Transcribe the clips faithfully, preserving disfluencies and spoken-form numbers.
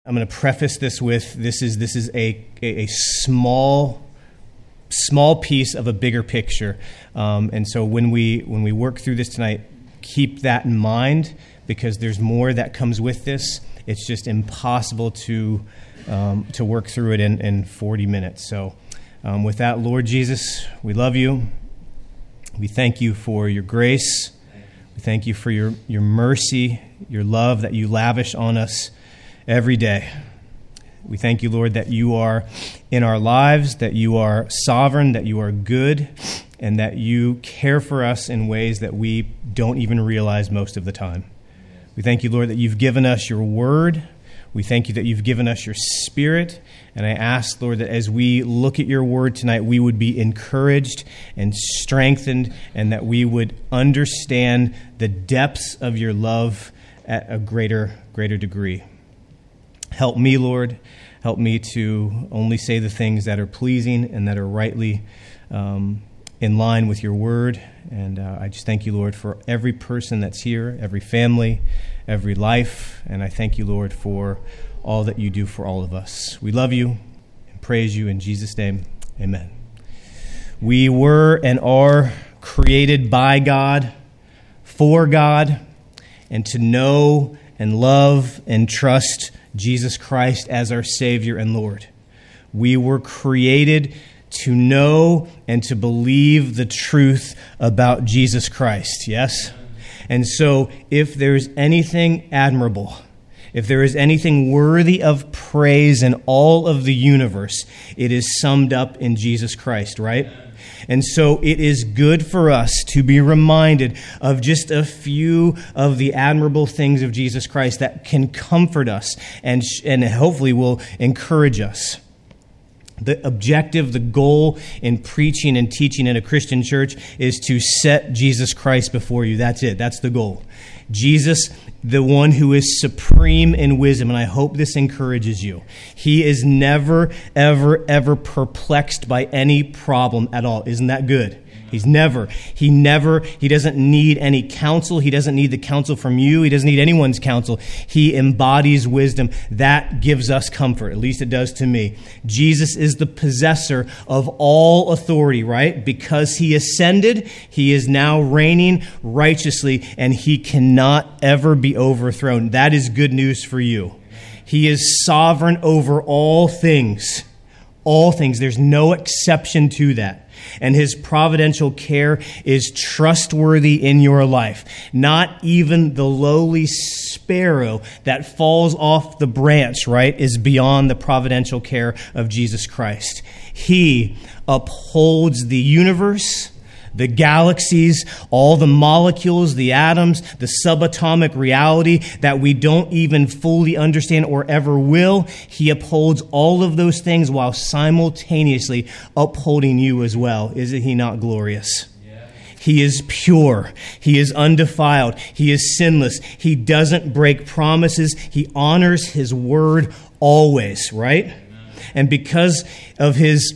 I'm going to preface this with this is this is a a, a small small piece of a bigger picture, um, and so when we when we work through this tonight, keep that in mind because there's more that comes with this. It's just impossible to um, to work through it in, in forty minutes. So, um, with that, Lord Jesus, we love you. We thank you for your grace. We thank you for your your mercy, your love that you lavish on us every day. We thank you, Lord, that you are in our lives, that you are sovereign, that you are good, and that you care for us in ways that we don't even realize most of the time. We thank you, Lord, that you've given us your word. We thank you that you've given us your spirit. And I ask, Lord, that as we look at your word tonight, we would be encouraged and strengthened, and that we would understand the depths of your love at a greater, greater degree. Help me, Lord. Help me to only say the things that are pleasing and that are rightly um, in line with your word. And uh, I just thank you, Lord, for every person that's here, every family, every life. And I thank you, Lord, for all that you do for all of us. We love you and praise you in Jesus' name. Amen. We were and are created by God, for God, and to know and love and trust Jesus Christ as our Savior and Lord. We were created to know and to believe the truth about Jesus Christ, yes? And so if there's anything admirable, if there is anything worthy of praise in all of the universe, it is summed up in Jesus Christ, right? And so it is good for us to be reminded of just a few of the admirable things of Jesus Christ that can comfort us and, and hopefully will encourage us. The objective, the goal in preaching and teaching in a Christian church is to set Jesus Christ before you. That's it. That's the goal. Jesus, the one who is supreme in wisdom, and I hope this encourages you. He is never, ever, ever perplexed by any problem at all. Isn't that good? He's never, he never, he doesn't need any counsel. He doesn't need the counsel from you. He doesn't need anyone's counsel. He embodies wisdom. That gives us comfort. At least it does to me. Jesus is the possessor of all authority, right? Because he ascended, he is now reigning righteously, and he cannot ever be overthrown. That is good news for you. He is sovereign over all things. All things. There's no exception to that. And his providential care is trustworthy in your life. Not even the lowly sparrow that falls off the branch, right, is beyond the providential care of Jesus Christ. He upholds the universe, the galaxies, all the molecules, the atoms, the subatomic reality that we don't even fully understand or ever will. He upholds all of those things while simultaneously upholding you as well. Isn't he not glorious? Yeah. He is pure. He is undefiled. He is sinless. He doesn't break promises. He honors his word always, right? Amen. And because of his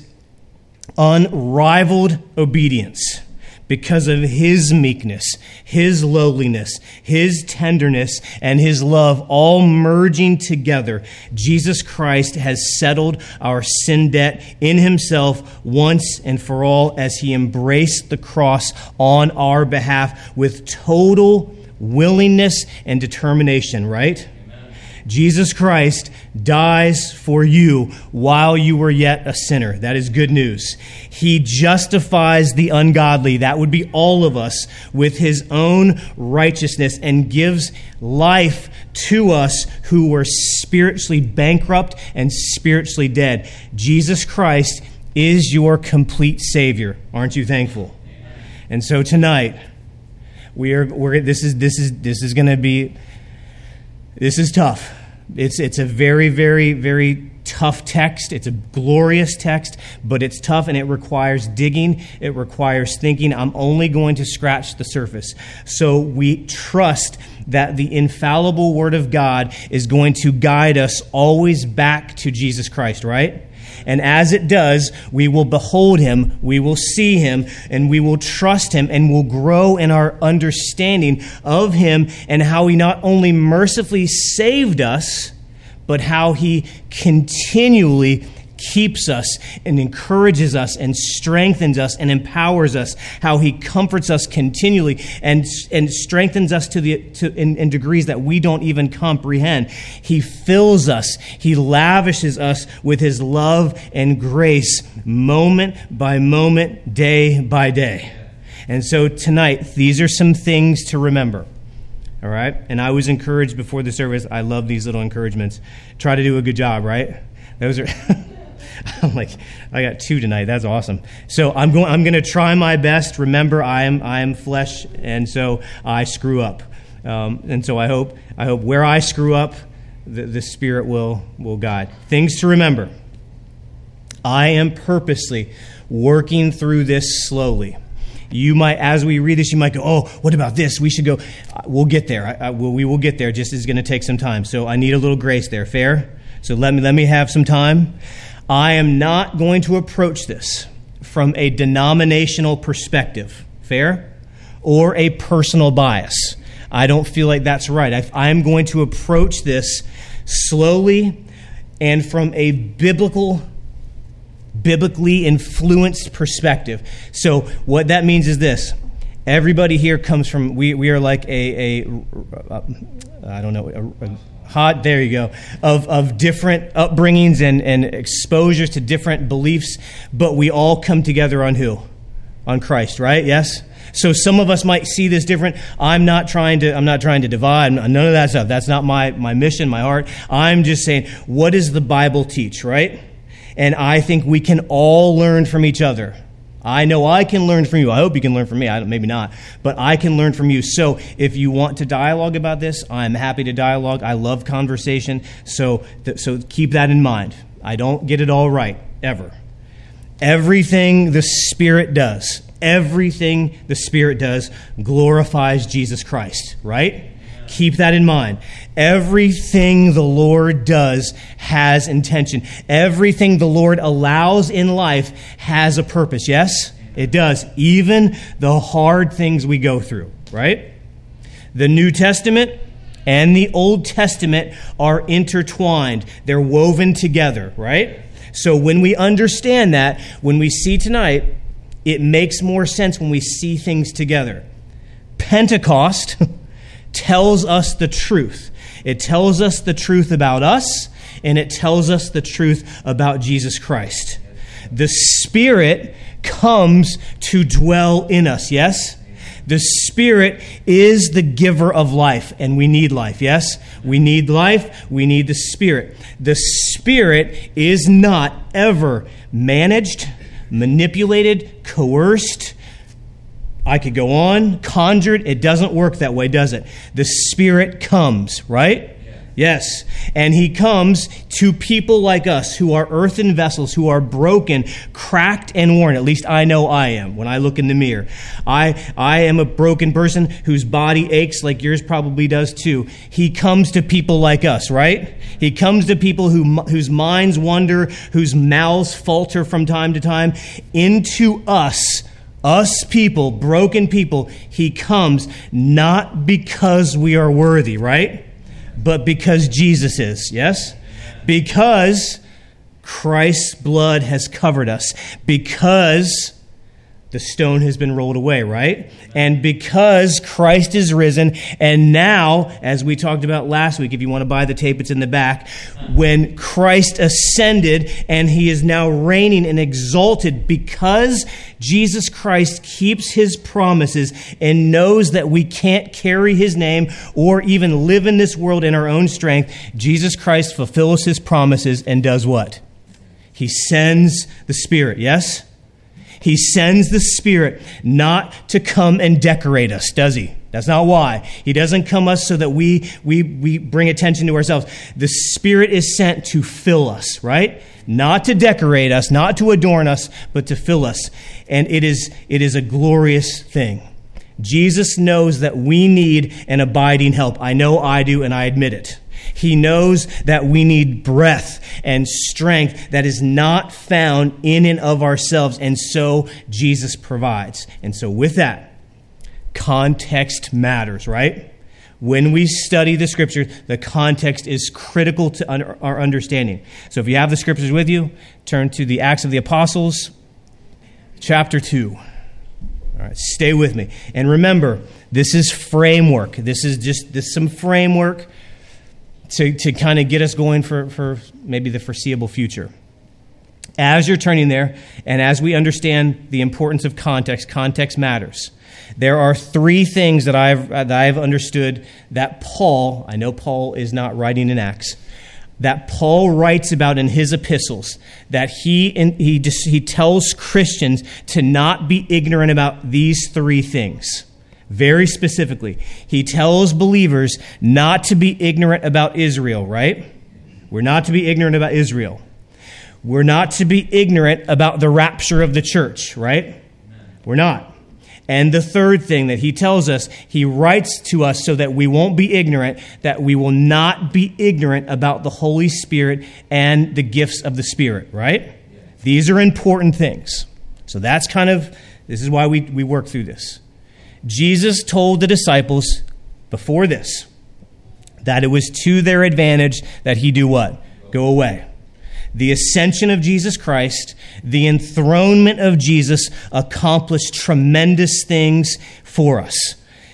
unrivaled obedience, because of his meekness, his lowliness, his tenderness, and his love all merging together, Jesus Christ has settled our sin debt in himself once and for all as he embraced the cross on our behalf with total willingness and determination, right? Jesus Christ dies for you while you were yet a sinner. That is good news. He justifies the ungodly, that would be all of us, with his own righteousness and gives life to us who were spiritually bankrupt and spiritually dead. Jesus Christ is your complete Savior. Aren't you thankful? And so tonight, we are we're this is this is this is going to be This is tough. It's it's a very, very, very tough text. It's a glorious text, but it's tough and it requires digging. It requires thinking. I'm only going to scratch the surface. So we trust that the infallible Word of God is going to guide us always back to Jesus Christ, right? And as it does, we will behold him, we will see him, and we will trust him, and will grow in our understanding of him and how he not only mercifully saved us, but how he continually keeps us and encourages us and strengthens us and empowers us, how he comforts us continually and, and strengthens us to the to in, in degrees that we don't even comprehend. He fills us. He lavishes us with his love and grace moment by moment, day by day. And so tonight, these are some things to remember. All right? And I was encouraged before the service. I love these little encouragements. Try to do a good job, right? Those are... I'm like, I got two tonight. That's awesome. So I'm going. I'm going to try my best. Remember, I am. I am flesh, and so I screw up. Um, and so I hope. I hope where I screw up, the, the Spirit will will guide. Things to remember. I am purposely working through this slowly. You might, as we read this, you might go, "Oh, what about this? We should go." We'll get there. I, I, we'll, we will get there. Just it's going to take some time. So I need a little grace there. Fair. So let me let me have some time. I am not going to approach this from a denominational perspective, fair, or a personal bias. I don't feel like that's right. I, I am going to approach this slowly and from a biblical, biblically influenced perspective. So what that means is this. Everybody here comes from, we, we are like a, a, a I don't know, a, a hot, there you go, of, of different upbringings and, and exposures to different beliefs, but we all come together on who? On Christ, right? Yes? So some of us might see this different. I'm not trying to, I'm not trying to divide, none of that stuff. That's not my, my mission, my heart. I'm just saying, what does the Bible teach, right? And I think we can all learn from each other. I know I can learn from you. I hope you can learn from me. I don't, maybe not. But I can learn from you. So if you want to dialogue about this, I'm happy to dialogue. I love conversation. So, th- so keep that in mind. I don't get it all right, ever. Everything the Spirit does, everything the Spirit does glorifies Jesus Christ, right? Keep that in mind. Everything the Lord does has intention. Everything the Lord allows in life has a purpose. Yes, it does. Even the hard things we go through, right? The New Testament and the Old Testament are intertwined. They're woven together, right? So when we understand that, when we see tonight, it makes more sense when we see things together. Pentecost tells us the truth. It tells us the truth about us, and it tells us the truth about Jesus Christ. The Spirit comes to dwell in us, yes? The Spirit is the giver of life, and we need life, yes? We need life, we need the Spirit. The Spirit is not ever managed, manipulated, coerced, I could go on, conjured. It doesn't work that way, does it? The Spirit comes, right? Yeah. Yes. And He comes to people like us who are earthen vessels, who are broken, cracked, and worn. At least I know I am when I look in the mirror. I, I am a broken person whose body aches like yours probably does too. He comes to people like us, right? He comes to people who, whose minds wander, whose mouths falter from time to time. Into us, Us people, broken people, He comes not because we are worthy, right? But because Jesus is, yes? Because Christ's blood has covered us. Because the stone has been rolled away, right? And because Christ is risen, and now, as we talked about last week, if you want to buy the tape, it's in the back, when Christ ascended and He is now reigning and exalted because Jesus Christ keeps His promises and knows that we can't carry His name or even live in this world in our own strength, Jesus Christ fulfills His promises and does what? He sends the Spirit, yes? He sends the Spirit not to come and decorate us, does He? That's not why. He doesn't come us so that we, we, we bring attention to ourselves. The Spirit is sent to fill us, right? Not to decorate us, not to adorn us, but to fill us. And it is, it is a glorious thing. Jesus knows that we need an abiding help. I know I do, and I admit it. He knows that we need breath and strength that is not found in and of ourselves, and so Jesus provides. And so with that, context matters, right? When we study the Scriptures, the context is critical to un- our understanding. So if you have the Scriptures with you, turn to the Acts of the Apostles, chapter two. All right, stay with me. And remember, this is framework. This is just this is some framework to, to kind of get us going for, for maybe the foreseeable future. As you're turning there, and as we understand the importance of context, context matters. There are three things that I've that I've understood that Paul, I know Paul is not writing in Acts, that Paul writes about in his epistles, that he in, he just, he tells Christians to not be ignorant about these three things. Very specifically, he tells believers not to be ignorant about Israel, right? We're not to be ignorant about Israel. We're not to be ignorant about the rapture of the church, right? We're not. And the third thing that he tells us, he writes to us so that we won't be ignorant, that we will not be ignorant about the Holy Spirit and the gifts of the Spirit, right? Yes. These are important things. So that's kind of, this is why we, we work through this. Jesus told the disciples before this that it was to their advantage that he do what? Go away. The ascension of Jesus Christ, the enthronement of Jesus accomplished tremendous things for us.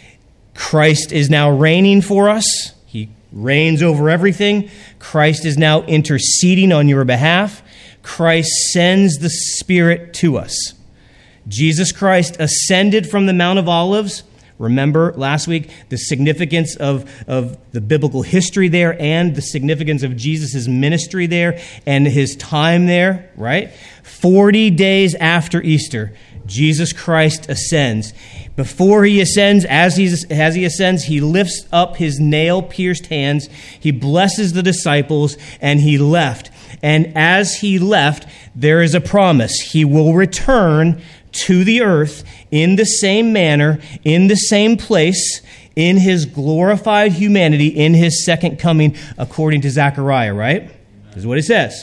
Christ is now reigning for us. He reigns over everything. Christ is now interceding on your behalf. Christ sends the Spirit to us. Jesus Christ ascended from the Mount of Olives. Remember last week the significance of, of the biblical history there and the significance of Jesus' ministry there and his time there, right? Forty days after Easter, Jesus Christ ascends. Before he ascends, as he, as he ascends, he lifts up his nail-pierced hands, he blesses the disciples, and he left. And as he left, there is a promise. He will return to the earth in the same manner, in the same place, in his glorified humanity, in his second coming, according to Zechariah, right? Amen. This is what it says.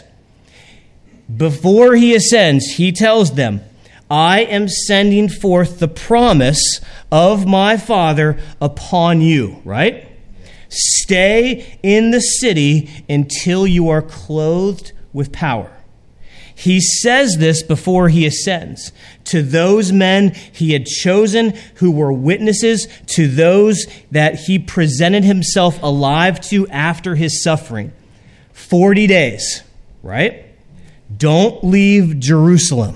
Before he ascends, he tells them, I am sending forth the promise of my Father upon you, right? Stay in the city until you are clothed with power. He says this before he ascends to those men he had chosen who were witnesses to those that he presented himself alive to after his suffering. Forty days, right? Don't leave Jerusalem.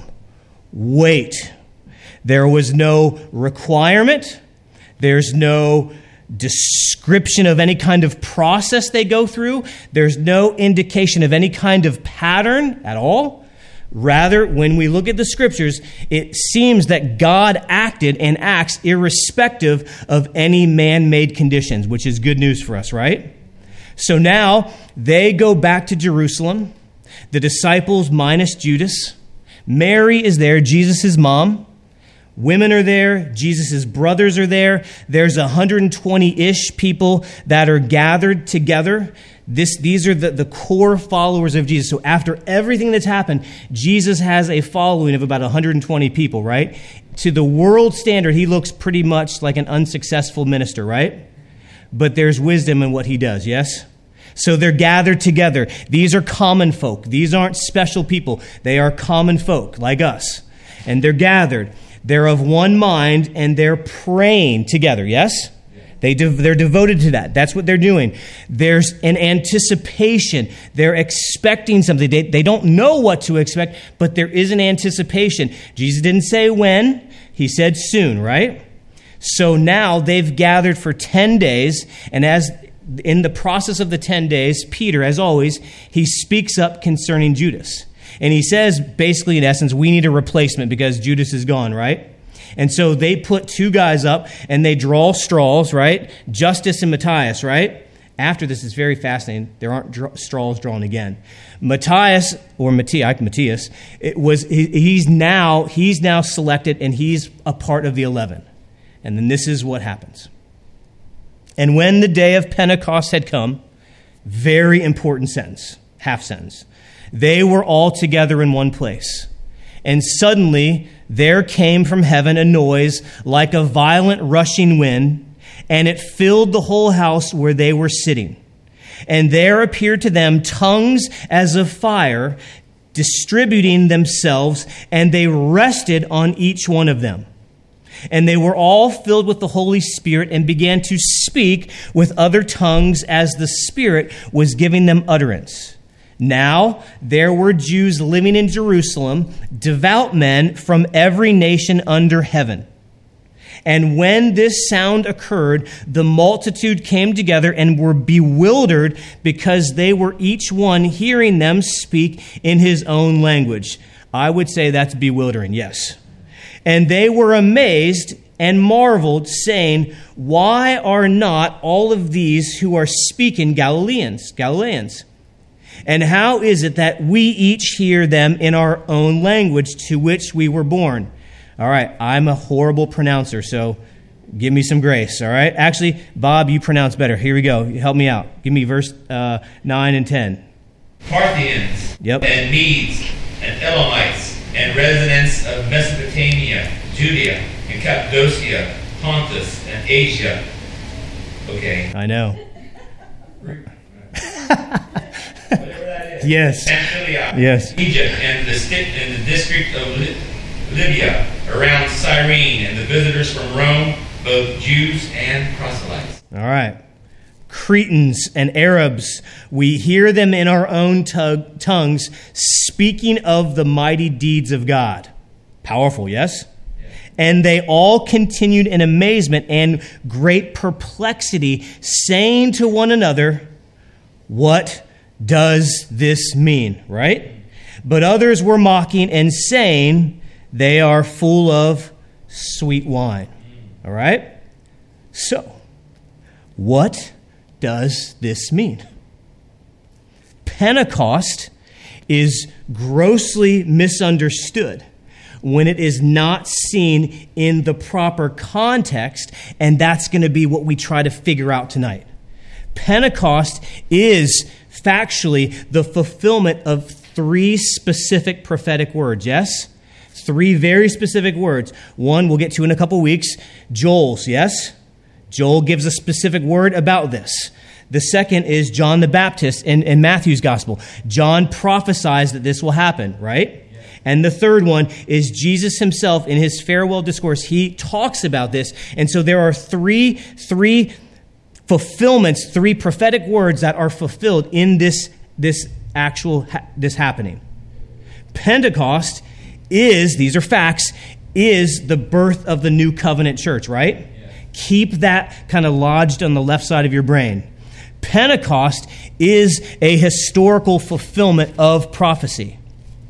Wait. There was no requirement. There's no description of any kind of process they go through. There's no indication of any kind of pattern at all. Rather, when we look at the Scriptures, it seems that God acted and acts irrespective of any man-made conditions, which is good news for us, right? So now they go back to Jerusalem. The disciples minus Judas. Mary is there, Jesus' mom. Women are there. Jesus' brothers are there. There's one hundred twenty-ish people that are gathered together. This, these are the, the core followers of Jesus. So after everything that's happened, Jesus has a following of about one hundred twenty people, right? To the world standard, he looks pretty much like an unsuccessful minister, right? But there's wisdom in what he does, yes? So they're gathered together. These are common folk. These aren't special people. They are common folk like us. And they're gathered. They're of one mind and they're praying together, yes? They de- they're devoted to that. That's what they're doing. There's an anticipation. They're expecting something. They, they don't know what to expect, but there is an anticipation. Jesus didn't say when. He said soon, right? So now they've gathered for ten days, and as in the process of the ten days, Peter, as always, he speaks up concerning Judas. And he says, basically, in essence, we need a replacement because Judas is gone, right? And so they put two guys up and they draw straws, right? Justus and Matthias, right? After this, it's very fascinating. There aren't dr- straws drawn again. Matthias, or Matthias, Matthias, it was he, he's now he's now selected and he's a part of the eleven. And then this is what happens. And when the day of Pentecost had come, very important sentence, half sentence, they were all together in one place. And suddenly there came from heaven a noise like a violent rushing wind, and it filled the whole house where they were sitting. And there appeared to them tongues as of fire, distributing themselves, and they rested on each one of them. And they were all filled with the Holy Spirit and began to speak with other tongues as the Spirit was giving them utterance. Now there were Jews living in Jerusalem, devout men from every nation under heaven. And when this sound occurred, the multitude came together and were bewildered because they were each one hearing them speak in his own language. I would say that's bewildering, yes. And they were amazed and marveled, saying, why are not all of these who are speaking Galileans? Galileans? And how is it that we each hear them in our own language to which we were born? All right, I'm a horrible pronouncer, so give me some grace, all right? Actually, Bob, you pronounce better. Here we go. Help me out. Give me verse uh, nine and ten. Parthians, yep. and Medes, and Elamites, and residents of Mesopotamia, Judea, and Cappadocia, Pontus, and Asia. Okay. I know. Whatever that is. Yes. Pamphylia, yes. Egypt, and the, sti- and the district of Li- Libya, around Cyrene, and the visitors from Rome, both Jews and proselytes. All right. Cretans and Arabs, we hear them in our own tug- tongues speaking of the mighty deeds of God. Powerful, yes? yes? And they all continued in amazement and great perplexity, saying to one another, what does this mean? Right? But others were mocking and saying, they are full of sweet wine. All right? So, what does this mean? Pentecost is grossly misunderstood when it is not seen in the proper context, and that's going to be what we try to figure out tonight. Pentecost is factually the fulfillment of three specific prophetic words, yes? Three very specific words. One we'll get to in a couple weeks. Joel's, yes? Joel gives a specific word about this. The second is John the Baptist in, in Matthew's gospel. John prophesies that this will happen, right? Yeah. And the third one is Jesus himself in his farewell discourse. He talks about this. And so there are three, three fulfillments, three prophetic words that are fulfilled in this, this actual, this happening. Pentecost is, these are facts, is the birth of the new covenant church, right? Yeah. Keep that kind of lodged on the left side of your brain. Pentecost is a historical fulfillment of prophecy.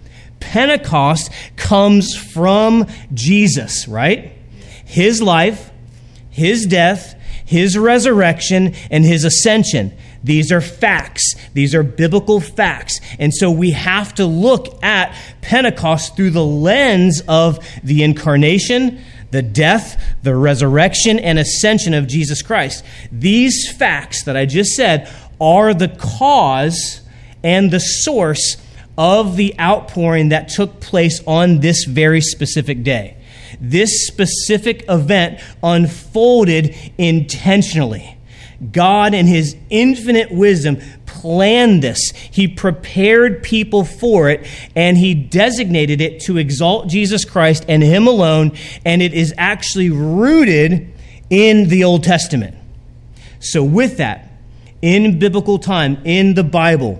Pentecost comes from Jesus, right? His life, his death, his resurrection, and his ascension. These are facts. These are biblical facts. And so we have to look at Pentecost through the lens of the incarnation, the death, the resurrection, and ascension of Jesus Christ. These facts that I just said are the cause and the source of the outpouring that took place on this very specific day. This specific event unfolded intentionally. God, in his infinite wisdom, planned this. He prepared people for it, and he designated it to exalt Jesus Christ and him alone, and it is actually rooted in the Old Testament. So with that, in biblical time, in the Bible,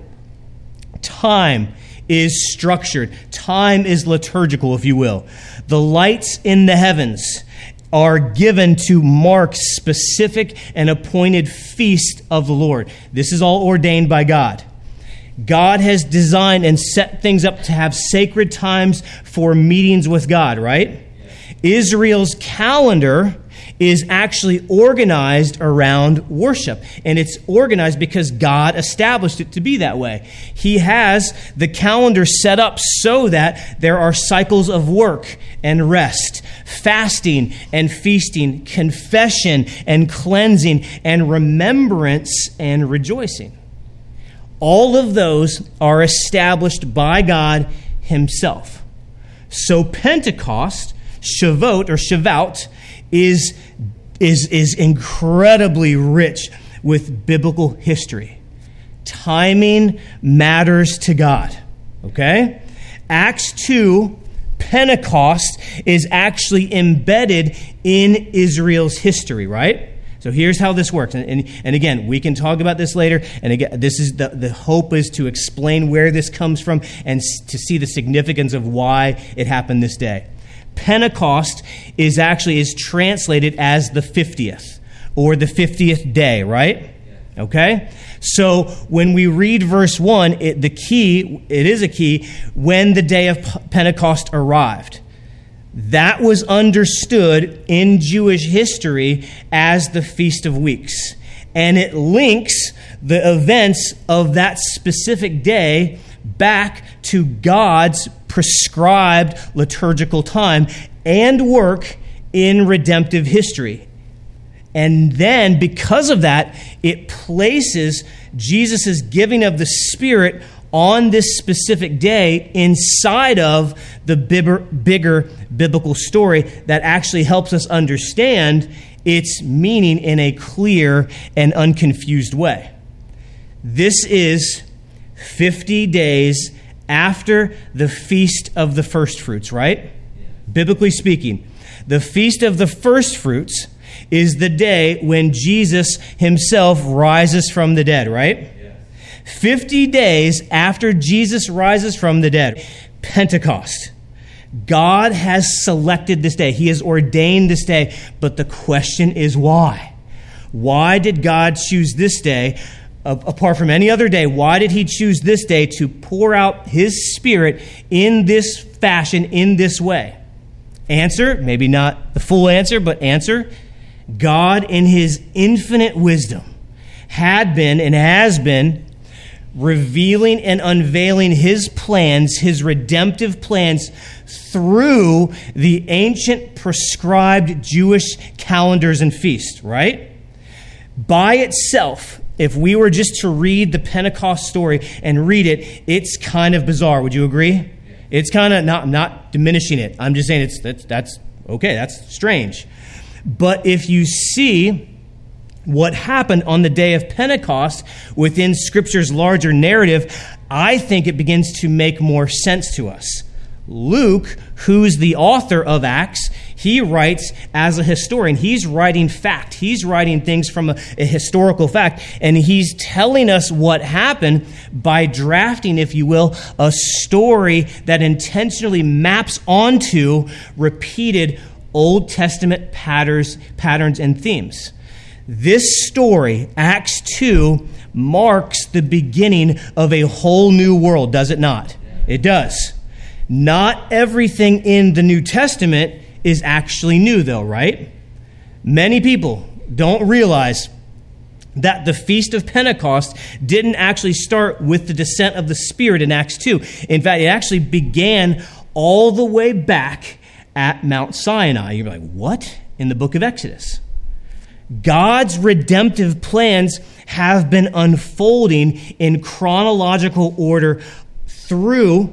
time is structured. Time is liturgical, if you will. The lights in the heavens are given to mark specific and appointed feast of the Lord. This is all ordained by God. God has designed and set things up to have sacred times for meetings with God, right? Yeah. Israel's calendar is actually organized around worship. And it's organized because God established it to be that way. He has the calendar set up so that there are cycles of work and rest, fasting and feasting, confession and cleansing, and remembrance and rejoicing. All of those are established by God himself. So Pentecost, Shavuot or Shavuot, is is, is incredibly rich with biblical history. Timing matters to God, okay? Acts two, Pentecost, is actually embedded in Israel's history, right? So here's how this works. And, and, and again, we can talk about this later. And again, this is the, the hope is to explain where this comes from and s- to see the significance of why it happened this day. Pentecost is actually is translated as the fiftieth or the fiftieth day, right? Okay? So when we read verse one, it, the key, it is a key, when the day of Pentecost arrived. That was understood in Jewish history as the Feast of Weeks. And it links the events of that specific day back to God's prescribed liturgical time and work in redemptive history. And then, because of that, it places Jesus' giving of the Spirit on this specific day inside of the bigger, bigger biblical story that actually helps us understand its meaning in a clear and unconfused way. This is fifty days after the Feast of the First Fruits, right? Yeah. Biblically speaking, the Feast of the First Fruits is the day when Jesus himself rises from the dead, right? Yeah. fifty days after Jesus rises from the dead, Pentecost. God has selected this day. He has ordained this day. But the question is why? Why did God choose this day? Apart from any other day, why did he choose this day to pour out his Spirit in this fashion, in this way? Answer, maybe not the full answer, but answer, God in his infinite wisdom had been and has been revealing and unveiling his plans, his redemptive plans, through the ancient prescribed Jewish calendars and feasts, right? By itself, if we were just to read the Pentecost story and read it, it's kind of bizarre. Would you agree? It's kind of not, not diminishing it. I'm just saying it's that's, that's okay, that's strange. But if you see what happened on the day of Pentecost within Scripture's larger narrative, I think it begins to make more sense to us. Luke, who's the author of Acts, he writes as a historian. He's writing fact. He's writing things from a, a historical fact. And he's telling us what happened by drafting, if you will, a story that intentionally maps onto repeated Old Testament patterns, patterns and themes. This story, Acts two, marks the beginning of a whole new world, does it not? It does. Not everything in the New Testament is actually new, though, right? Many people don't realize that the Feast of Pentecost didn't actually start with the descent of the Spirit in Acts two. In fact, it actually began all the way back at Mount Sinai. You're like, what? In the book of Exodus. God's redemptive plans have been unfolding in chronological order through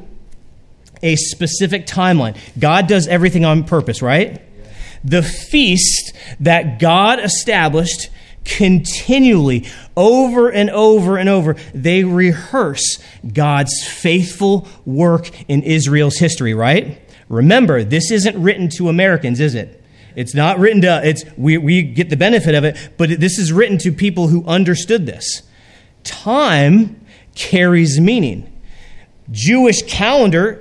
a specific timeline. God does everything on purpose, right? Yeah. The feast that God established continually, over and over and over, they rehearse God's faithful work in Israel's history, right? Remember, this isn't written to Americans, is it? It's not written to, it's we, we get the benefit of it, but this is written to people who understood this. Time carries meaning. Jewish calendar,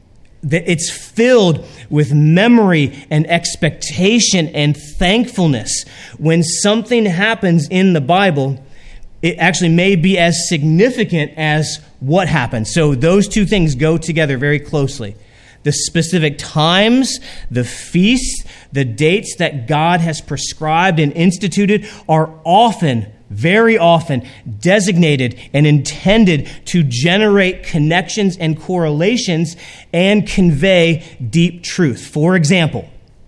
it's filled with memory and expectation and thankfulness. When something happens in the Bible, it actually may be as significant as what happened. So those two things go together very closely. The specific times, the feasts, the dates that God has prescribed and instituted are often, very often, designated and intended to generate connections and correlations and convey deep truth. For example,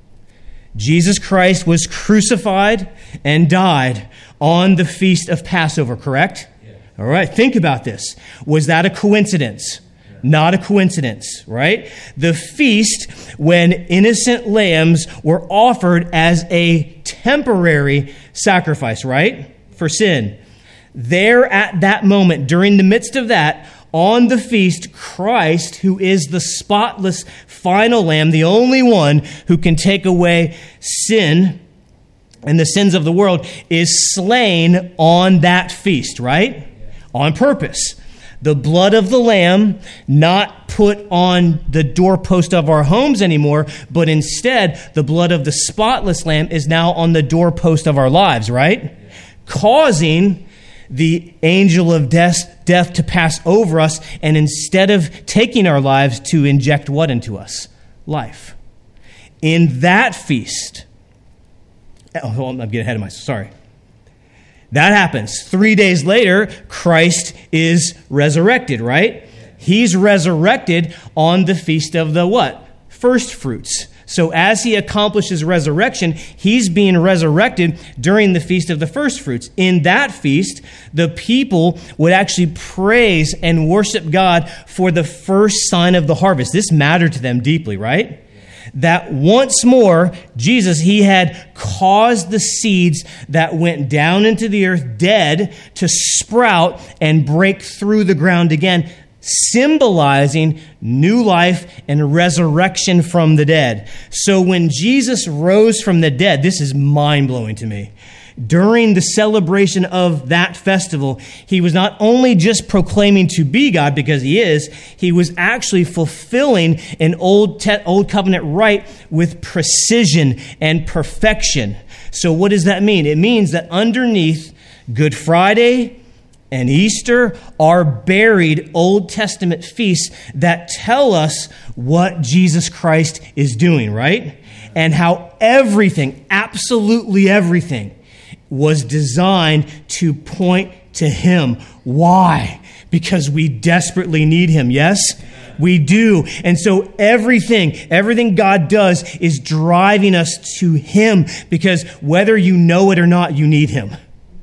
Jesus Christ was crucified and died on the Feast of Passover, correct? Yeah. All right, think about this. Was that a coincidence? Not a coincidence, right? The feast when innocent lambs were offered as a temporary sacrifice, right? For sin. There at that moment, during the midst of that, on the feast, Christ, who is the spotless final lamb, the only one who can take away sin and the sins of the world, is slain on that feast, right? On purpose. The blood of the lamb not put on the doorpost of our homes anymore, but instead the blood of the spotless lamb is now on the doorpost of our lives, right? Yeah. Causing the angel of death, death to pass over us, and instead of taking our lives, to inject what into us? Life. In that feast, oh, hold on, I'm getting ahead of myself, sorry. That happens. Three days later, Christ is resurrected, right? He's resurrected on the feast of the what? First fruits. So as he accomplishes resurrection, he's being resurrected during the feast of the first fruits. In that feast, the people would actually praise and worship God for the first sign of the harvest. This mattered to them deeply, right? That once more, Jesus, he had caused the seeds that went down into the earth dead to sprout and break through the ground again, symbolizing new life and resurrection from the dead. So when Jesus rose from the dead, this is mind-blowing to me. During the celebration of that festival, he was not only just proclaiming to be God, because he is, he was actually fulfilling an old te- old covenant rite with precision and perfection. So what does that mean? It means that underneath Good Friday and Easter are buried Old Testament feasts that tell us what Jesus Christ is doing, right? And how everything, absolutely everything, was designed to point to him. Why? Because we desperately need him, yes? We do. And so everything, everything God does is driving us to him, because whether you know it or not, you need him.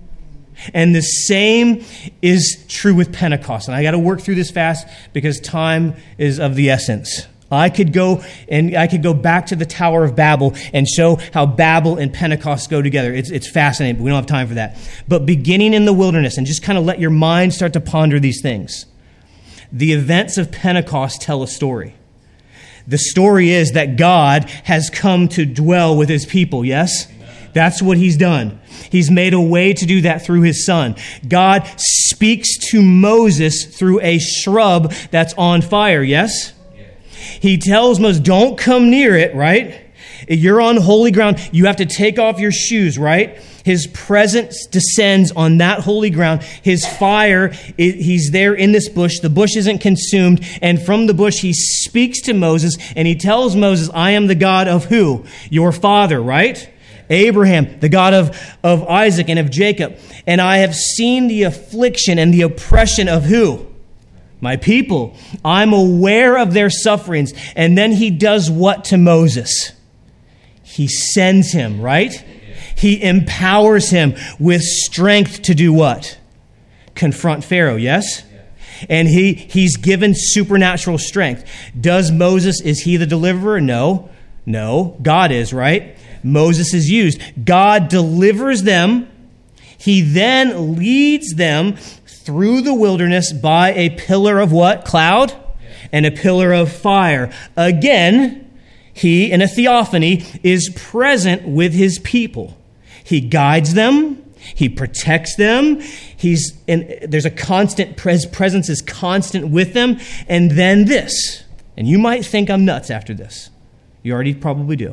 And the same is true with Pentecost. And I got to work through this fast because time is of the essence. I could go and I could go back to the Tower of Babel and show how Babel and Pentecost go together. It's it's fascinating, but we don't have time for that. But beginning in the wilderness, and just kind of let your mind start to ponder these things. The events of Pentecost tell a story. The story is that God has come to dwell with his people, yes? That's what he's done. He's made a way to do that through his son. God speaks to Moses through a shrub that's on fire, yes? He tells Moses, don't come near it, right? You're on holy ground. You have to take off your shoes, right? His presence descends on that holy ground. His fire, he's there in this bush. The bush isn't consumed. And from the bush, he speaks to Moses and he tells Moses, I am the God of who? Your father, right? Abraham, the God of, of Isaac and of Jacob. And I have seen the affliction and the oppression of who? My people. I'm aware of their sufferings. And then he does what to Moses? He sends him, right? He empowers him with strength to do what? Confront Pharaoh, yes? And he he's given supernatural strength. Does Moses, is he the deliverer? No. No. God is, right? Moses is used. God delivers them. He then leads them through the wilderness by a pillar of what? Cloud? And a pillar of fire. Again, he, in a theophany, is present with his people. He guides them. He protects them. He's in, there's a constant, his presence is constant with them. And then this, and you might think I'm nuts after this. You already probably do.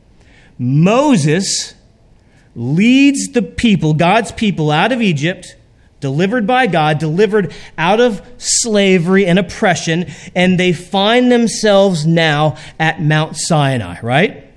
Moses leads the people, God's people, out of Egypt, delivered by God, delivered out of slavery and oppression, and they find themselves now at Mount Sinai, right?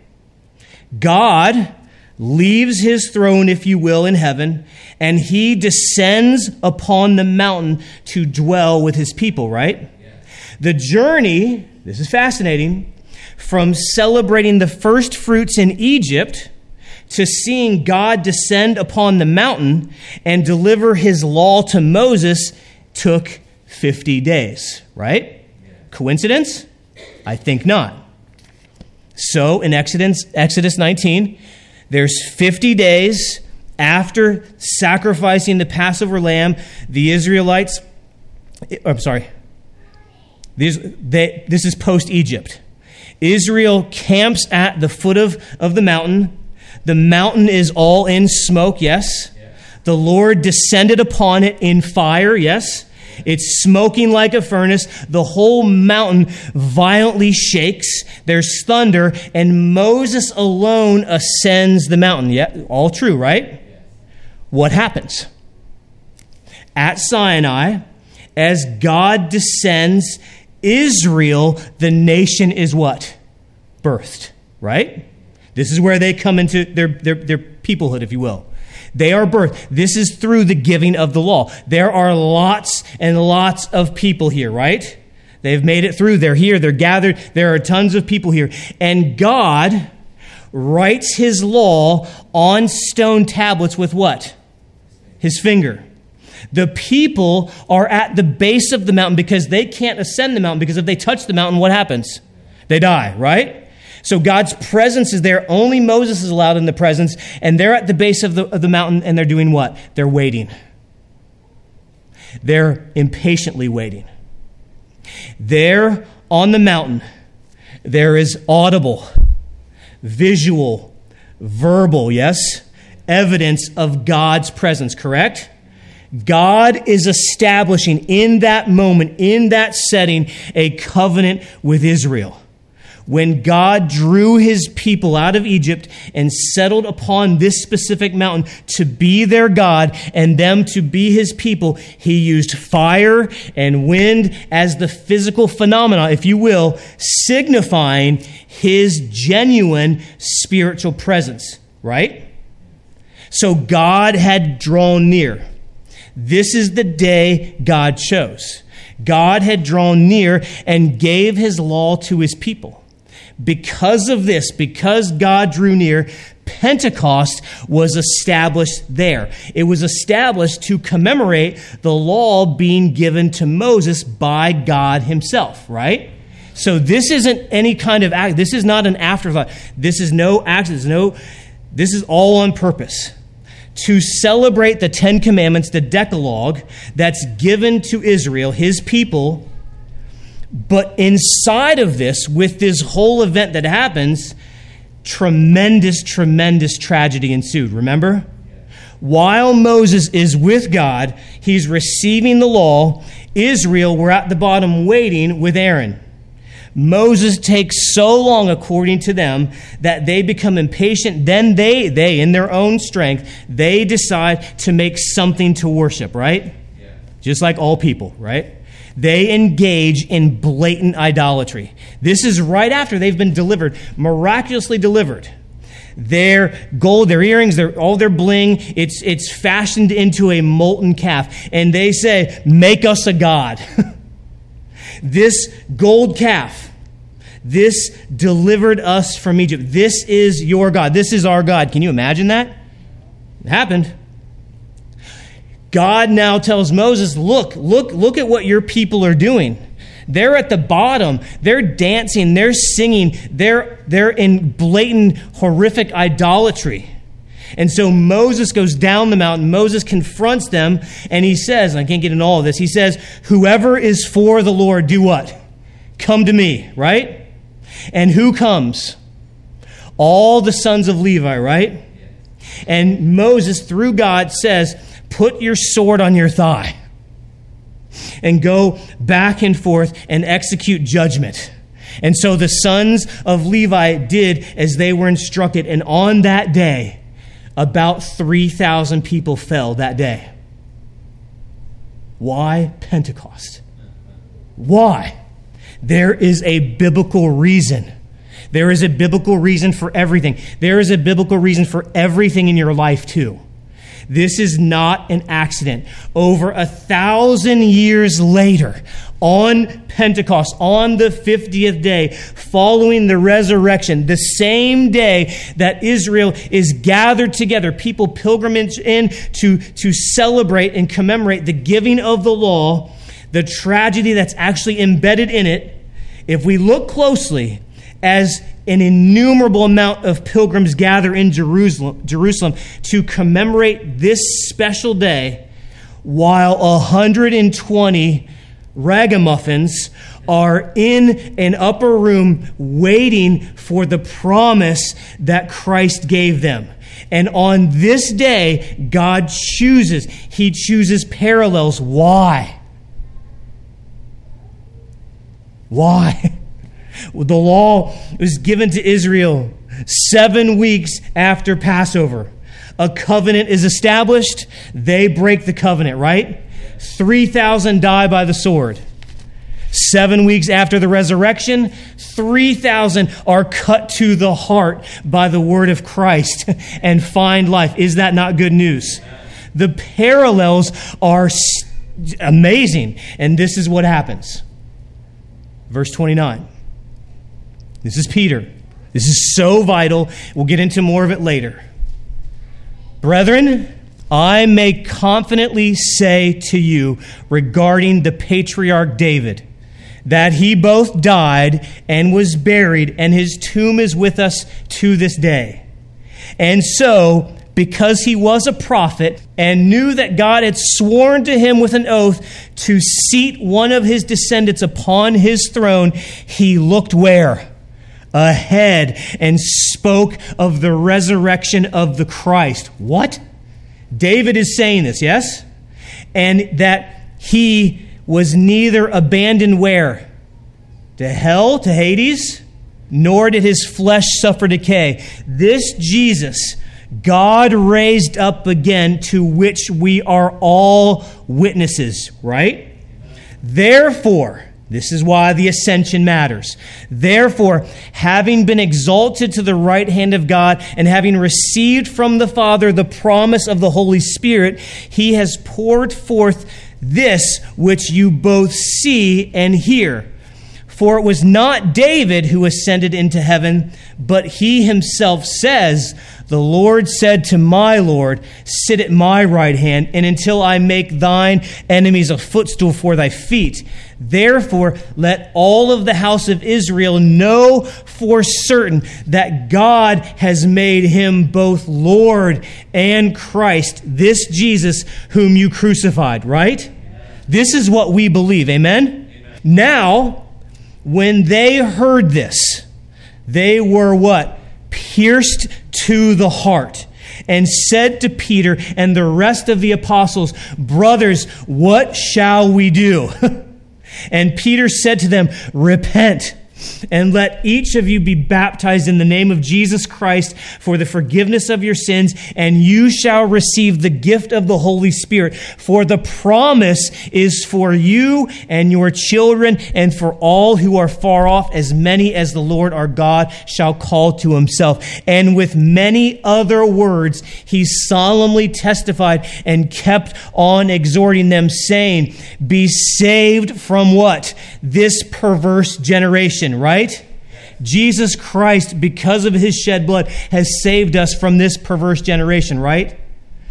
God leaves his throne, if you will, in heaven, and he descends upon the mountain to dwell with his people, right? Yeah. The journey, this is fascinating, from celebrating the first fruits in Egypt to seeing God descend upon the mountain and deliver his law to Moses took fifty days, right? Coincidence? I think not. So in Exodus, Exodus nineteen, there's fifty days after sacrificing the Passover lamb, the Israelites, I'm sorry, these, they, this is post-Egypt. Israel camps at the foot of, of the mountain. The mountain is all in smoke, yes. Yeah. The Lord descended upon it in fire, yes. It's smoking like a furnace. The whole mountain violently shakes. There's thunder, and Moses alone ascends the mountain. Yeah, all true, right? Yes. What happens? At Sinai, as God descends, Israel, the nation, is what? Birthed, right? This is where they come into their, their, their peoplehood, if you will. They are birthed. This is through the giving of the law. There are lots and lots of people here, right? They've made it through. They're here. They're gathered. There are tons of people here. And God writes his law on stone tablets with what? His finger. The people are at the base of the mountain because they can't ascend the mountain, because if they touch the mountain, what happens? They die, right? So God's presence is there. Only Moses is allowed in the presence, and they're at the base of the, of the mountain, and they're doing what? They're waiting. They're impatiently waiting. There on the mountain, there is audible, visual, verbal, yes, evidence of God's presence, correct? God is establishing in that moment, in that setting, a covenant with Israel. When God drew his people out of Egypt and settled upon this specific mountain to be their God and them to be his people, he used fire and wind as the physical phenomena, if you will, signifying his genuine spiritual presence, right? So God had drawn near. This is the day God chose. God had drawn near and gave his law to his people. Because of this, because God drew near, Pentecost was established there. It was established to commemorate the law being given to Moses by God himself, right? So this isn't any kind of act. This is not an afterthought. This is no accident. No, this is all on purpose. To celebrate the Ten Commandments, the Decalogue, that's given to Israel, his people. But inside of this, with this whole event that happens, tremendous, tremendous tragedy ensued. Remember? While Moses is with God, he's receiving the law. Israel were at the bottom waiting with Aaron. Moses takes so long, according to them, that they become impatient. Then they, they, in their own strength, they decide to make something to worship, right? Yeah. Just like all people, right? They engage in blatant idolatry. This is right after they've been delivered, miraculously delivered. Their gold, their earrings, their, all their bling, it's, it's fashioned into a molten calf. And they say, make us a god. This gold calf, this delivered us from Egypt. This is your God. This is our God. Can you imagine that? It happened. God now tells Moses, look, look, look at what your people are doing. They're at the bottom. They're dancing. They're singing. They're, they're in blatant, horrific idolatry. And so Moses goes down the mountain. Moses confronts them, and he says, and I can't get into all of this, he says, whoever is for the Lord, do what? Come to me, right? And who comes? All the sons of Levi, right? And Moses, through God, says, put your sword on your thigh and go back and forth and execute judgment. And so the sons of Levi did as they were instructed. And on that day, about three thousand people fell that day. Why Pentecost? Why? There is a biblical reason. There is a biblical reason for everything. There is a biblical reason for everything in your life too. This is not an accident. Over a thousand years later, on Pentecost, on the fiftieth day, following the resurrection, the same day that Israel is gathered together, people pilgrimage in to, to celebrate and commemorate the giving of the law, the tragedy that's actually embedded in it, if we look closely, as an innumerable amount of pilgrims gather in Jerusalem, Jerusalem to commemorate this special day, while one hundred twenty ragamuffins are in an upper room waiting for the promise that Christ gave them. And on this day, God chooses. He chooses parallels. Why? Why? The law was given to Israel seven weeks after Passover. A covenant is established. They break the covenant, right? three thousand die by the sword. Seven weeks after the resurrection, three thousand are cut to the heart by the word of Christ and find life. Is that not good news? The parallels are amazing. And this is what happens. Verse twenty-nine. This is Peter. This is so vital. We'll get into more of it later. Brethren, I may confidently say to you regarding the patriarch David, that he both died and was buried, and his tomb is with us to this day. And so, because he was a prophet and knew that God had sworn to him with an oath to seat one of his descendants upon his throne, he looked where? Ahead, and spoke of the resurrection of the Christ. What? David is saying this, yes? And that he was neither abandoned where? To hell, to Hades, nor did his flesh suffer decay. This Jesus, God raised up again, to which we are all witnesses, right? Therefore, this is why the ascension matters. Therefore, having been exalted to the right hand of God and having received from the Father the promise of the Holy Spirit, he has poured forth this which you both see and hear. For it was not David who ascended into heaven, but he himself says, the Lord said to my Lord, sit at my right hand, and until I make thine enemies a footstool for thy feet. Therefore, let all of the house of Israel know for certain that God has made him both Lord and Christ, this Jesus whom you crucified, right? Amen. This is what we believe, amen? Amen? Now, when they heard this, they were what? Pierced to the heart, and said to Peter and the rest of the apostles, brothers, what shall we do? And Peter said to them, repent, and let each of you be baptized in the name of Jesus Christ for the forgiveness of your sins, and you shall receive the gift of the Holy Spirit. For the promise is for you and your children and for all who are far off, as many as the Lord our God shall call to himself. And with many other words, he solemnly testified and kept on exhorting them, saying, be saved from what? This perverse generation. Right? Jesus Christ, because of his shed blood, has saved us from this perverse generation, right?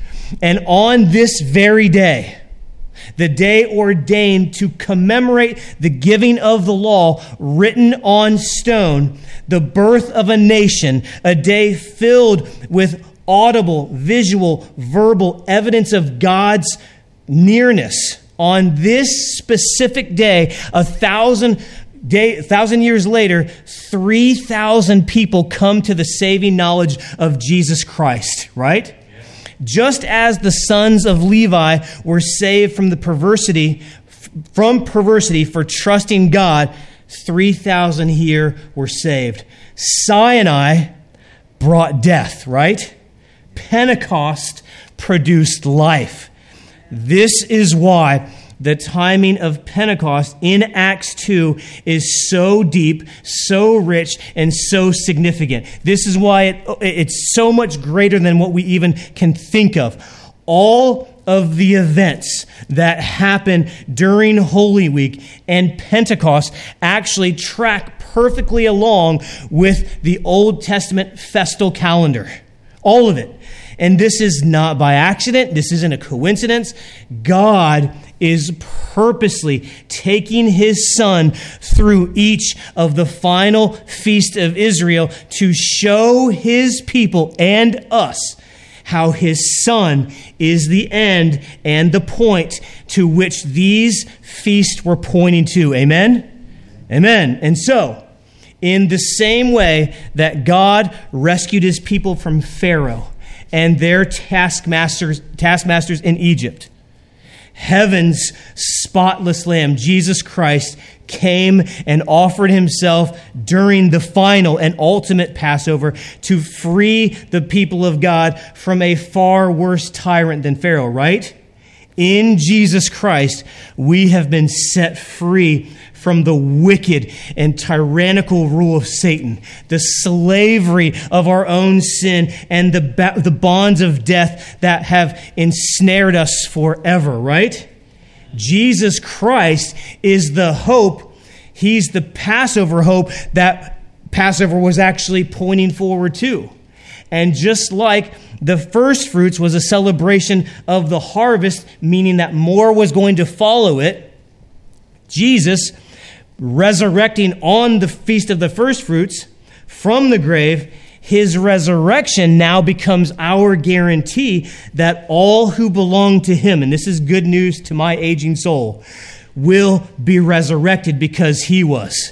And on this very day, the day ordained to commemorate the giving of the law written on stone, the birth of a nation, a day filled with audible, visual, verbal evidence of God's nearness. On this specific day, a thousand Day, a thousand years later, three thousand people come to the saving knowledge of Jesus Christ, right? Yes. Just as the sons of Levi were saved from the perversity, from perversity for trusting God, three thousand here were saved. Sinai brought death, right? Pentecost produced life. This is why the timing of Pentecost in Acts two is so deep, so rich, and so significant. This is why it, it's so much greater than what we even can think of. All of the events that happen during Holy Week and Pentecost actually track perfectly along with the Old Testament festal calendar. All of it. And this is not by accident. This isn't a coincidence. God is purposely taking his Son through each of the final feast of Israel to show his people and us how his Son is the end and the point to which these feasts were pointing to. Amen? Amen. And so, in the same way that God rescued his people from Pharaoh and their taskmasters, taskmasters in Egypt, heaven's spotless Lamb, Jesus Christ, came and offered himself during the final and ultimate Passover to free the people of God from a far worse tyrant than Pharaoh, right? In Jesus Christ, we have been set free from the wicked and tyrannical rule of Satan, the slavery of our own sin, and the ba- the bonds of death that have ensnared us forever, right? Jesus Christ is the hope. He's the Passover hope that Passover was actually pointing forward to. And just like the first fruits was a celebration of the harvest, meaning that more was going to follow it, Jesus, resurrecting on the Feast of the First Fruits from the grave, his resurrection now becomes our guarantee that all who belong to him, and this is good news to my aging soul, will be resurrected because he was.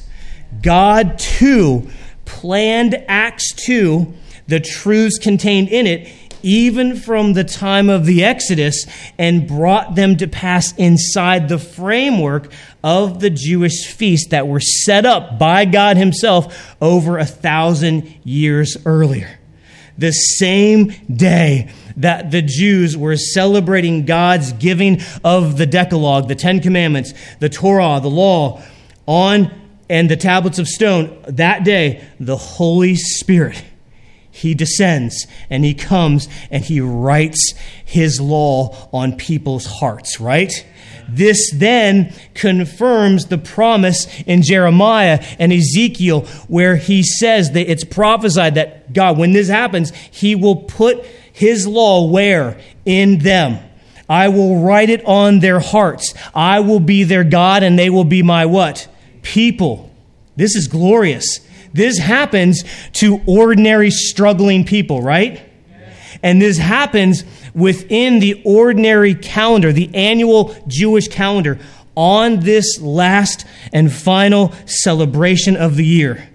God, too, planned Acts two, the truths contained in it, even from the time of the Exodus, and brought them to pass inside the framework of the Jewish feasts that were set up by God himself over a thousand years earlier. The same day that the Jews were celebrating God's giving of the Decalogue, the Ten Commandments, the Torah, the law, on and the tablets of stone, that day, the Holy Spirit, he descends and he comes and he writes his law on people's hearts, right? This then confirms the promise in Jeremiah and Ezekiel where he says that it's prophesied that God, when this happens, he will put his law where? In them. I will write it on their hearts. I will be their God and they will be my what? People. This is glorious. This happens to ordinary struggling people, right? And this happens within the ordinary calendar, the annual Jewish calendar, on this last and final celebration of the year.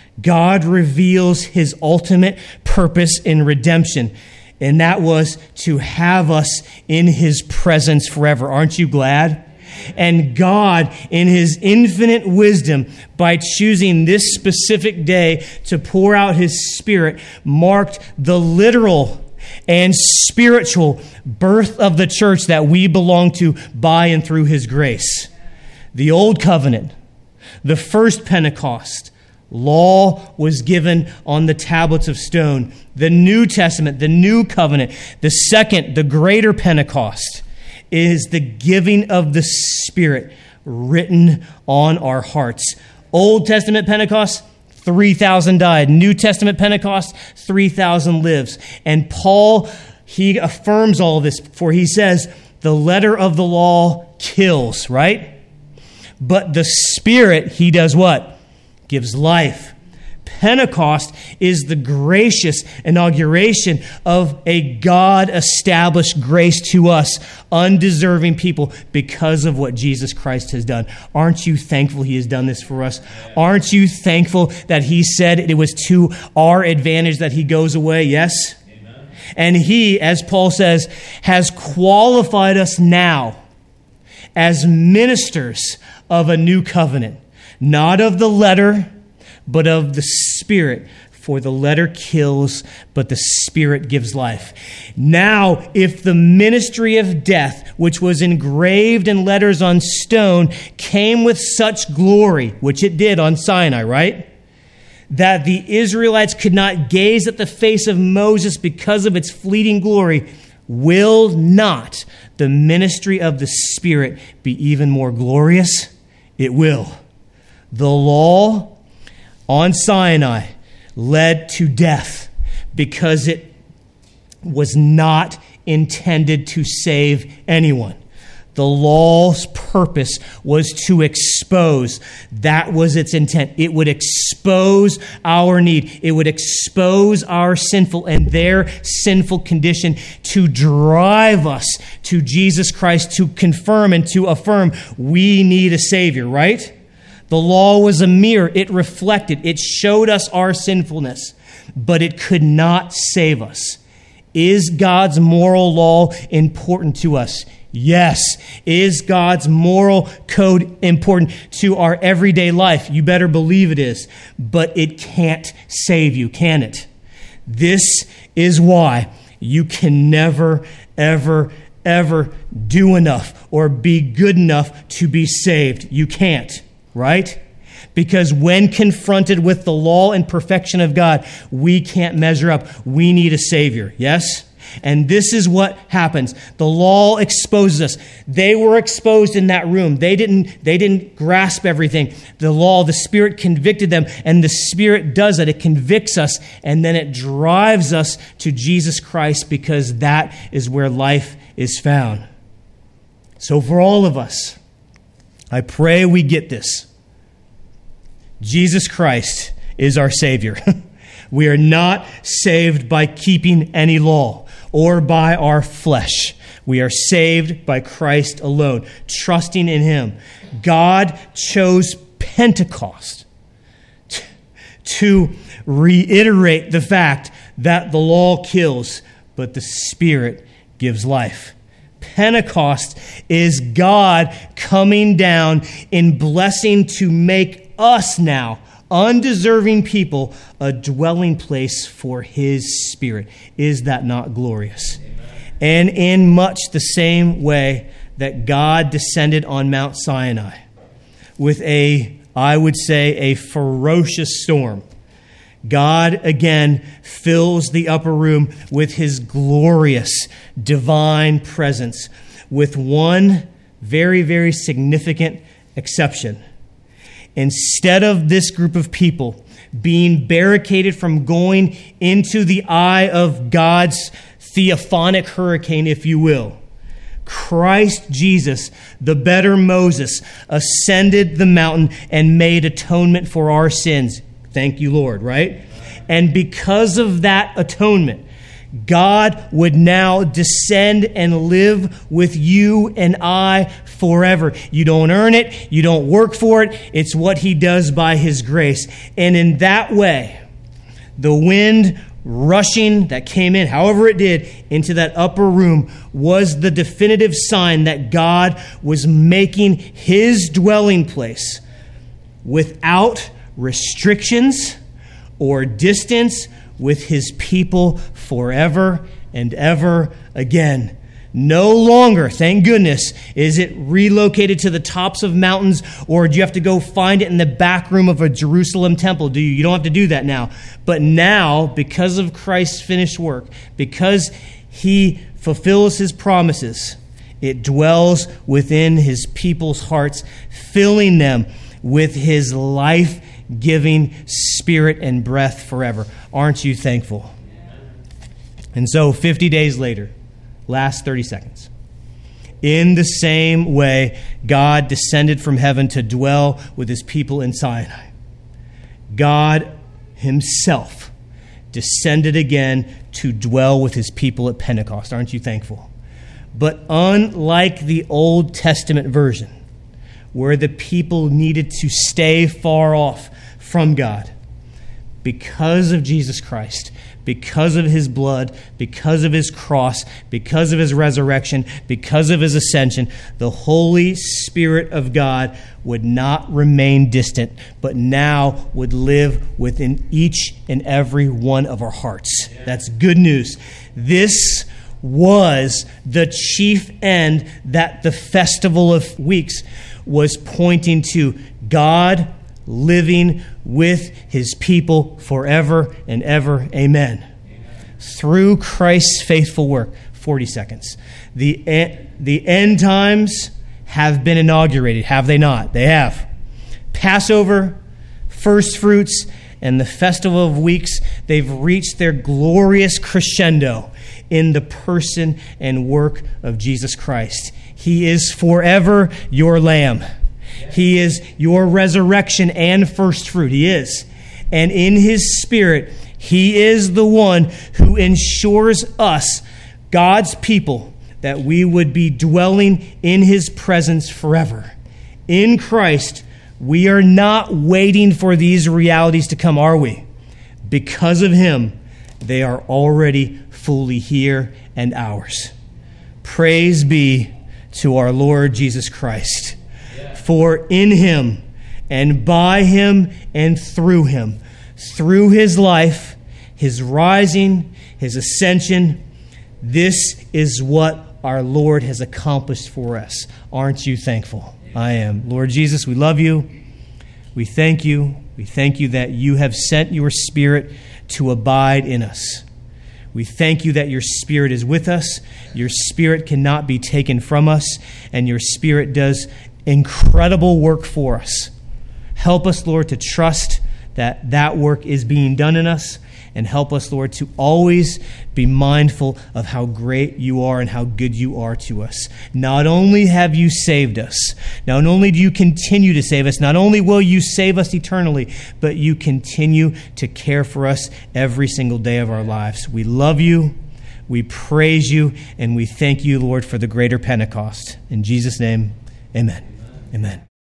God reveals his ultimate purpose in redemption, and that was to have us in his presence forever. Aren't you glad? And God, in his infinite wisdom, by choosing this specific day to pour out his Spirit, marked the literal and spiritual birth of the church that we belong to by and through his grace. The old covenant, the first Pentecost, law was given on the tablets of stone. The New Testament, the new covenant, the second, the greater Pentecost, is the giving of the Spirit written on our hearts. Old Testament Pentecost, three thousand died. New Testament Pentecost, three thousand lives. And Paul, he affirms all of this, for he says, the letter of the law kills, right? But the Spirit, he does what? Gives life. Pentecost is the gracious inauguration of a God-established grace to us, undeserving people, because of what Jesus Christ has done. Aren't you thankful he has done this for us? Aren't you thankful that he said it was to our advantage that he goes away? Yes? Amen. And he, as Paul says, has qualified us now as ministers of a new covenant, not of the letter, but of the Spirit. For the letter kills, but the Spirit gives life. Now, if the ministry of death, which was engraved in letters on stone, came with such glory, which it did on Sinai, right? That the Israelites could not gaze at the face of Moses because of its fleeting glory, will not the ministry of the Spirit be even more glorious? It will. The law on Sinai led to death because it was not intended to save anyone. The law's purpose was to expose. That was its intent. It would expose our need. It would expose our sinful and their sinful condition to drive us to Jesus Christ, to confirm and to affirm we need a Savior, right? The law was a mirror. It reflected. It showed us our sinfulness, but it could not save us. Is God's moral law important to us? Yes. Is God's moral code important to our everyday life? You better believe it is. But it can't save you, can it? This is why you can never, ever, ever do enough or be good enough to be saved. You can't, right? Because when confronted with the law and perfection of God, we can't measure up. We need a Savior, yes? And this is what happens. The law exposes us. They were exposed in that room. They didn't, they didn't grasp everything. The law, the Spirit convicted them, and the Spirit does it. It convicts us, and then it drives us to Jesus Christ, because that is where life is found. So for all of us, I pray we get this. Jesus Christ is our Savior. We are not saved by keeping any law or by our flesh. We are saved by Christ alone, trusting in Him. God chose Pentecost t- to reiterate the fact that the law kills, but the Spirit gives life. Pentecost is God coming down in blessing to make us now, undeserving people, a dwelling place for His Spirit. Is that not glorious? Amen. And in much the same way that God descended on Mount Sinai with a, I would say, a ferocious storm, God again fills the upper room with His glorious divine presence, with one very, very significant exception. Instead of this group of people being barricaded from going into the eye of God's theophanic hurricane, if you will, Christ Jesus, the better Moses, ascended the mountain and made atonement for our sins. Thank you, Lord, right? And because of that atonement, God would now descend and live with you and I forever. You don't earn it. You don't work for it. It's what He does by His grace. And in that way, the wind rushing that came in, however it did, into that upper room was the definitive sign that God was making His dwelling place without restrictions or distance, with His people forever and ever again. No longer, thank goodness, is it relocated to the tops of mountains, or do you have to go find it in the back room of a Jerusalem temple? Do you? You don't have to do that now. But now, because of Christ's finished work, because He fulfills His promises, it dwells within His people's hearts, filling them with His life-giving Spirit and breath forever. Aren't you thankful? And so fifty days later, last thirty seconds, in the same way, God descended from heaven to dwell with His people in Sinai. God Himself descended again to dwell with His people at Pentecost. Aren't you thankful? But unlike the Old Testament version, where the people needed to stay far off from God, because of Jesus Christ, because of His blood, because of His cross, because of His resurrection, because of His ascension, the Holy Spirit of God would not remain distant, but now would live within each and every one of our hearts. Yeah. That's good news. This was the chief end that the Festival of Weeks was pointing to. God living with His people forever and ever. Amen. Amen. Through Christ's faithful work. forty seconds. The, the end times have been inaugurated, have they not? They have. Passover, first fruits, and the Festival of Weeks, they've reached their glorious crescendo in the person and work of Jesus Christ. He is forever your Lamb. He is your resurrection and first fruit. He is. And in His Spirit, He is the one who ensures us, God's people, that we would be dwelling in His presence forever. In Christ, we are not waiting for these realities to come, are we? Because of Him, they are already fully here and ours. Praise be to our Lord Jesus Christ. For in Him and by Him and through Him, through His life, His rising, His ascension, this is what our Lord has accomplished for us. Aren't you thankful? I am. Lord Jesus, we love you. We thank you. We thank you that you have sent your Spirit to abide in us. We thank you that your Spirit is with us. Your Spirit cannot be taken from us, and your Spirit does incredible work for us. Help us, Lord, to trust that that work is being done in us, and help us, Lord, to always be mindful of how great you are and how good you are to us. Not only have you saved us, not only do you continue to save us, not only will you save us eternally, but you continue to care for us every single day of our lives. We love you, we praise you, and we thank you, Lord, for the greater Pentecost. In Jesus' name, amen. Amen.